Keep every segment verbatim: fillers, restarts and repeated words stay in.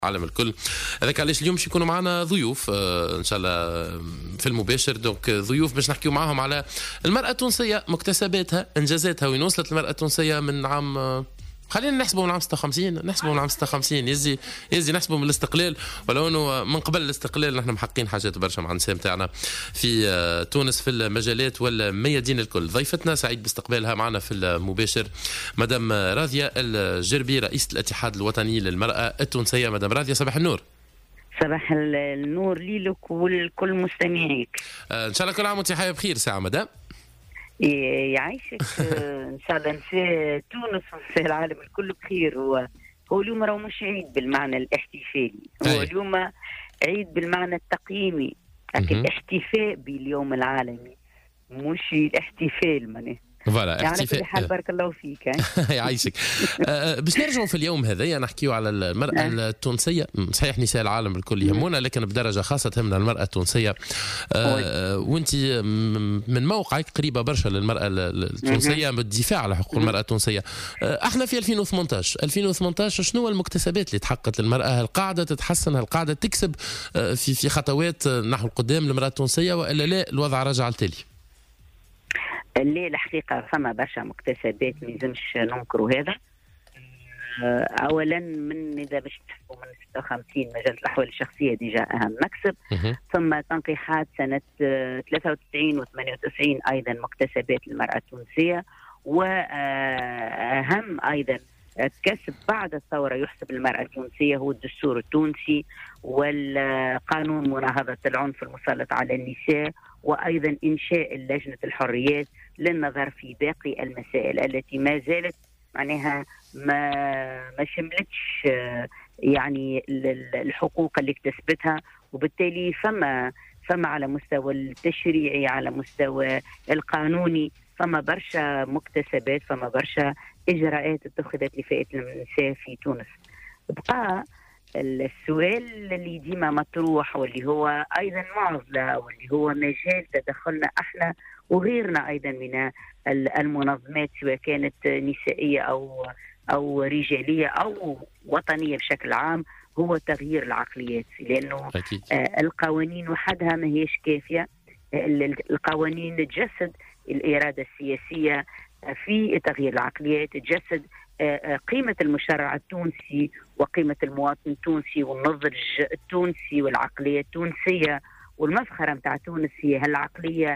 العالم الكل. هذاك علاش اليوم باش يكونوا معنا ضيوف آه ان شاء الله في المباشر. دونك ضيوف باش نحكيو معاهم على المرأة التونسية، مكتسباتها، انجازاتها، وين وصلت المرأة التونسية من عام آه خلينا نحسبه من عام ستة وخمسين، نحسبه من عام ستة وخمسين، يزي يزي نحسبه من الاستقلال، ولو انه من قبل الاستقلال نحن محققين حاجات برشا مع النساء نتاعنا في آه تونس في المجالات والميادين الكل. ضيفتنا سعيد باستقبالها معنا في المباشر مدام راضية الجربي، رئيسة الاتحاد الوطني للمرأة التونسية. مدام راضية صباح النور. صباح النور ليلك ولكل مستمعيك. آه ان شاء الله كل عام وانت حية بخير ساعة مدام. يعيشك ان شاء الله نساء تونس ونساء العالم الكل بخير. هو هو اليوم راهو مش عيد بالمعنى الاحتفالي، هو اليوم عيد بالمعنى التقييمي. لكن الاحتفاء باليوم العالمي مش الاحتفال معناه. فوالا يعني كل حال بارك الله فيك. يعيشك. باش نرجعوا في اليوم هذايا نحكيوا على المرأة التونسية. صحيح نساء العالم الكل يهمونا، لكن بدرجة خاصة تهمنا المرأة التونسية. وانت من موقعك قريبة برشا للمرأة التونسية بالدفاع على حقوق المرأة التونسية. احنا في ألفين وثمانية عشر شنو المكتسبات اللي تحققت للمرأة؟ هل قاعدة تتحسن؟ هل قاعدة تكسب في في خطوات نحو القدام للمرأة التونسية، والا لا الوضع رجع التالي؟ اللي الحقيقة فما برشا مكتسبات ما يلزمش ننكروا هذا. أولا من إذا باش نحسبوا من ستة وخمسين مجال الأحوال الشخصية ديجا أهم مكسب. ثم تنقيحات سنة ثلاثة وتسعين و ثمانية وتسعين أيضا مكتسبات للمرأة التونسية. وأهم أيضا كسب بعد الثورة يحسب للمرأة التونسية هو الدستور التونسي والقانون مناهضة العنف المسلط على النساء، وأيضا إنشاء لجنة الحريات للنظر في باقي المسائل التي ما زالت معناها ما ما شملتش يعني الحقوق اللي اكتسبتها. وبالتالي فما فما على مستوى التشريعي، على مستوى القانوني، فما برشا مكتسبات، فما برشا إجراءات اتخذت لفئة النساء في تونس. بقى السؤال اللي ديما مطروح واللي هو أيضا معضلة واللي هو مجال تدخلنا احنا وغيرنا أيضا من المنظمات سواء كانت نسائية أو أو رجالية أو وطنية بشكل عام، هو تغيير العقليات. لأنه أكيد. القوانين وحدها ما هيش كافية. القوانين تجسد الإرادة السياسية في تغيير العقليات، تجسد قيمة المشرع التونسي وقيمة المواطن التونسي والنضج التونسي والعقلية التونسية. والمفخرة متاع تونس هي هالعقلية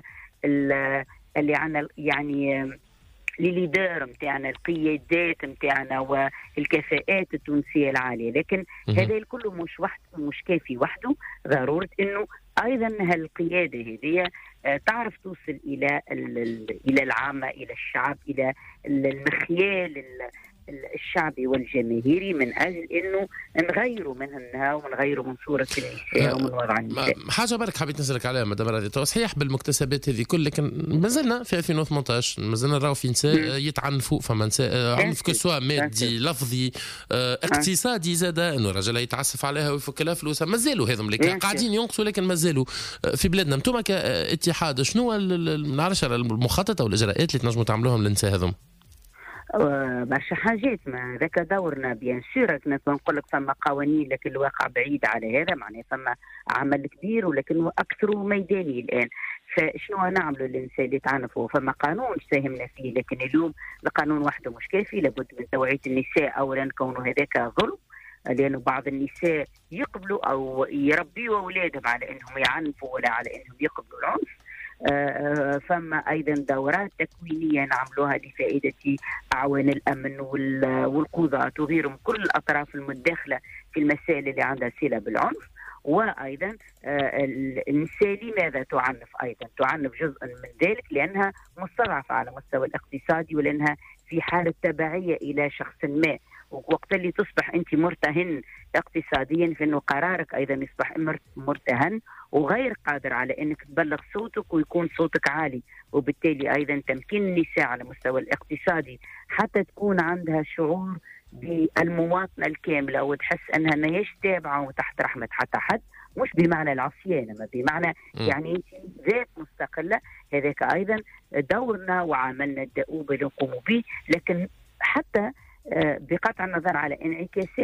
اللي عنا، يعني لليدر متاعنا، القيادات متاعنا والكفاءات التونسية العالية. لكن هذا الكل مش وحده، مش كافي وحده. ضرورة انه ايضا هالقيادة هذه تعرف توصل الى الى العامة، الى الشعب، الى المخيال الشعبي والجماهيري، من أجل أنه نغيروا منها ونغيروا من صورة النساء ومن وضع النساء. حاجة برك حبيت نسألك عليها مدام راضية. صحيح بالمكتسبات هذه كل، لكن ما زلنا في ألفين وثمانية عشر ما زلنا نراو في نساء يتعنفوا، فما نساء عنف كسوا مادي لفظي اقتصادي زاد، أنه رجل يتعسف عليها ويفك لها فلوسها. ما زالوا هذم اللي قاعدين ينقصوا، لكن ما زالوا في بلادنا. انتم كاتحاد شنو نعرفش المخطط أو الإجراءات اللي تنجموا تعملوهم للنساء هذم؟ برشا حاجات، ما ذاك دورنا بيان سور. كنا نقول لك فما قوانين لكن الواقع بعيد على هذا، معناه فما عمل كبير ولكن اكثر ميداني الان. فشنو نعملوا للنساء اللي تعنفوا؟ فما قانون ساهمنا فيه، لكن اليوم القانون وحده مش كافي. لابد من توعية النساء اولا، كونه هذاك ظلم، لأنه بعض النساء يقبلوا او يربيوا اولادهم على انهم يعنفوا ولا على انهم يقبلوا العنف. آه فما أيضا دورات تكوينية نعملوها لفائدة أعوان الأمن والقضاة وغيرهم، كل الأطراف المتداخلة في المسائل اللي عندها صلة بالعنف. وأيضا آه النساء لماذا تعنف؟ أيضا تعنف جزء من ذلك لأنها مستضعفة على مستوى الاقتصادي، ولأنها في حالة تبعية إلى شخص ما. وقت اللي تصبح أنت مرتهن اقتصاديا، فإنه قرارك أيضا يصبح مرتهن وغير قادر على أنك تبلغ صوتك ويكون صوتك عالي. وبالتالي أيضا تمكين النساء على مستوى الاقتصادي حتى تكون عندها شعور بالمواطنة الكاملة وتحس أنها ما هيش تابعة وتحت رحمة حتى حد، مش بمعنى العصيانة، ما بمعنى يعني أنت ذات مستقلة. هذاك أيضا دورنا وعملنا الدؤوب اللي نقوم به. لكن حتى بقطع النظر على انعكاسات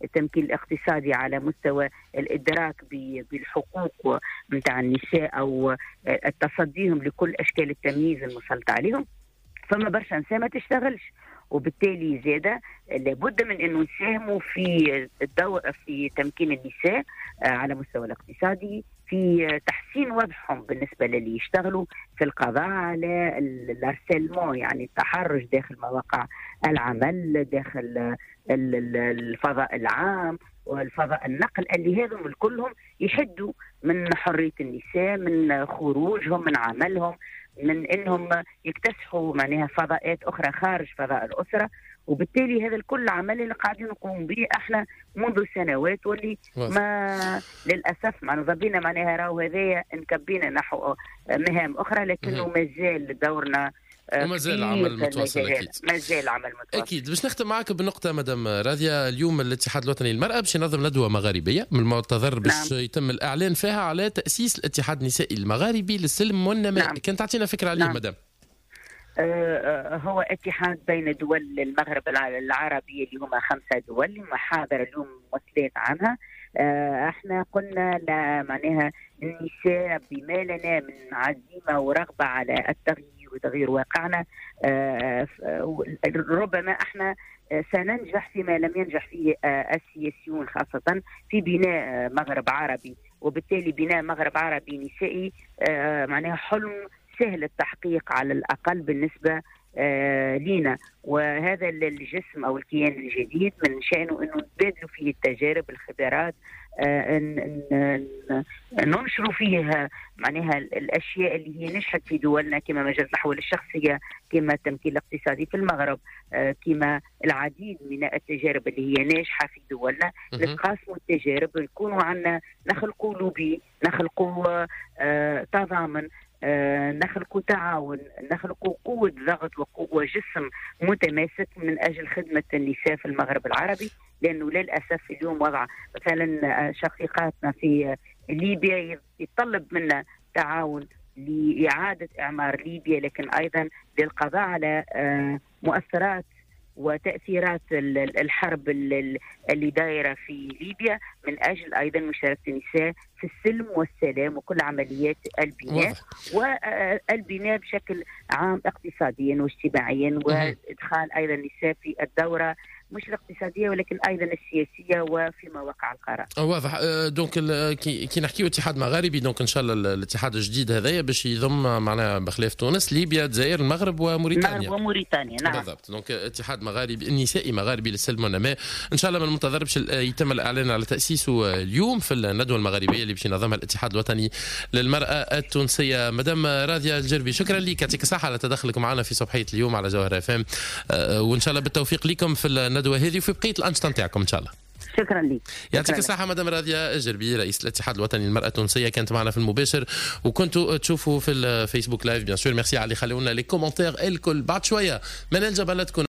التمكين الاقتصادي على مستوى الإدراك بالحقوق متاع النساء أو التصديهم لكل أشكال التمييز المسلط عليهم، فما برشا نساء ما تشتغلش، وبالتالي زيادة لابد من أنه نساهموا في الدور في تمكين النساء على مستوى الاقتصادي، في تحسين وضعهم بالنسبة للي يشتغلوا، في القضاء على الارسلمون يعني التحرش داخل مواقع العمل، داخل الفضاء العام والفضاء النقل، اللي هذم كلهم يحدوا من حرية النساء، من خروجهم من عملهم، من انهم يكتسحوا معناها فضاءات اخرى خارج فضاء الاسره. وبالتالي هذا الكل عمل اللي قاعدين نقوم به احنا منذ سنوات، واللي ما للاسف ما نضبينا معناها راهو هذايا نكبينا نحو مهام اخرى، لكنه مازال دورنا وما زال العمل متواصل. اكيد ما زال العمل متواصل. اكيد. باش نختم معك بنقطه مدام راضيه، اليوم الاتحاد الوطني للمراه باش ينظم ندوه مغاربيه من المنتظر باش نعم. يتم الاعلان فيها على تاسيس الاتحاد النسائي المغاربي للسلم والنماء. نعم. كان تعطينا فكره عليه نعم. مدام؟ آه هو اتحاد بين دول المغرب العربي اللي هما خمسه دول محاضر اليوم ممثلات عنها. آه احنا قلنا معناها النساء بما لنا من عزيمه ورغبه على التغيير وتغيير واقعنا، آه ربما احنا سننجح فيما لم ينجح فيه آه السياسيون، خاصه في بناء مغرب عربي، وبالتالي بناء مغرب عربي نسائي آه معناها حلم سهل التحقيق على الأقل بالنسبة آه لينا. وهذا الجسم أو الكيان الجديد من شأنه أنه نتبادلوا فيه التجارب الخبرات، آه ننشروا فيها معناها الأشياء اللي هي نجحت في دولنا، كما مجال الأحوال الشخصية، كما التمكين الاقتصادي في المغرب، آه كما العديد من التجارب اللي هي ناجحة في دولنا. نتقاسموا التجارب، نكونوا عنا نخلقوا لوبي، نخلقوا آه تضامن، آه نخلقوا تعاون، نخلقوا قوة ضغط وقوة جسم متماسك من أجل خدمة النساء في المغرب العربي. لأنه للأسف اليوم وضع مثلا شقيقاتنا في ليبيا يتطلب منا تعاون لإعادة إعمار ليبيا، لكن أيضا للقضاء على آه مؤثرات وتأثيرات الحرب اللي دايرة في ليبيا، من أجل أيضا مشاركة النساء في السلم والسلام وكل عمليات البناء والبناء بشكل عام اقتصاديا واجتماعيا، وإدخال أيضا النساء في الدورة مش الاقتصادية ولكن أيضا السياسية وفي مواقع القرار. واضح. دونك كي نحكيو اتحاد مغاربي، دونك إن شاء الله الاتحاد الجديد هذايا باش يضم معناها بخلاف تونس ليبيا الجزائر المغرب وموريتانيا. المغرب وموريتانيا نعم بالضبط. دونك اتحاد مغاربي نسائي مغاربي للسلم والنماء ان شاء الله من المنتظر باش يتم الاعلان على تاسيسه اليوم في الندوه المغاربيه اللي باش ينظمها الاتحاد الوطني للمراه التونسيه. مدام راضيه الجربي، شكرا لك، يعطيك الصحه على تدخلك معنا في صباحيه اليوم على جوهر اف ام، وان شاء الله بالتوفيق لكم في الندوه هذه وفي بقيه الانشطه نتاعكم ان شاء الله. شكرا لك. يعطيك الصحة مدام راضية الجربي، رئيس الاتحاد الوطني للمرأة التونسية، كانت معنا في المباشر وكنتوا تشوفوا في الفيسبوك لايف. بيان سور ميرسي على اللي خلونا لي كومنتير الكل. بعد شوية منال جبلات